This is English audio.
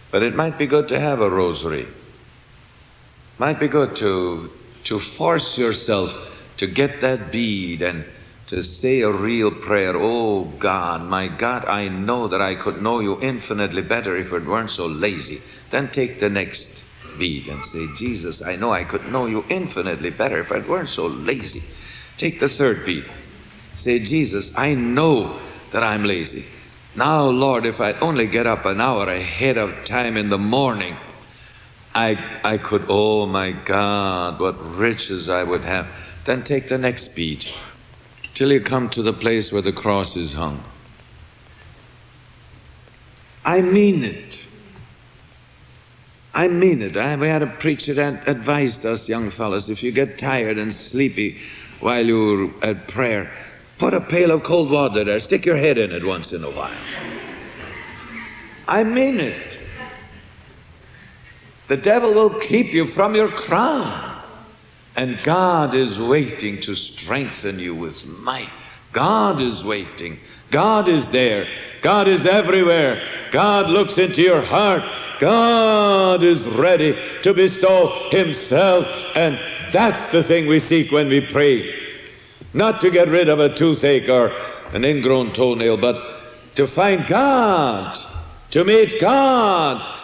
But it might be good to have a rosary. Might be good to force yourself to get that bead and to say a real prayer. Oh God, my God, I know that I could know you infinitely better if it weren't so lazy. Then take the next bead and say, Jesus, I know I could know you infinitely better if it weren't so lazy. Take the third bead. Say, Jesus, I know that I'm lazy. Now, Lord, if I'd only get up an hour ahead of time in the morning, I could, oh my God, what riches I would have. Then take the next bead till you come to the place where the cross is hung. I mean it. I mean it. We had a preacher that advised us young fellas, if you get tired and sleepy while you're at prayer, put a pail of cold water there, stick your head in it once in a while. I mean it. The devil will keep you from your crown. And God is waiting to strengthen you with might. God is waiting. God is there. God is everywhere. God looks into your heart. God is ready to bestow himself. And that's the thing we seek when we pray. Not to get rid of a toothache or an ingrown toenail, but to find God, to meet God,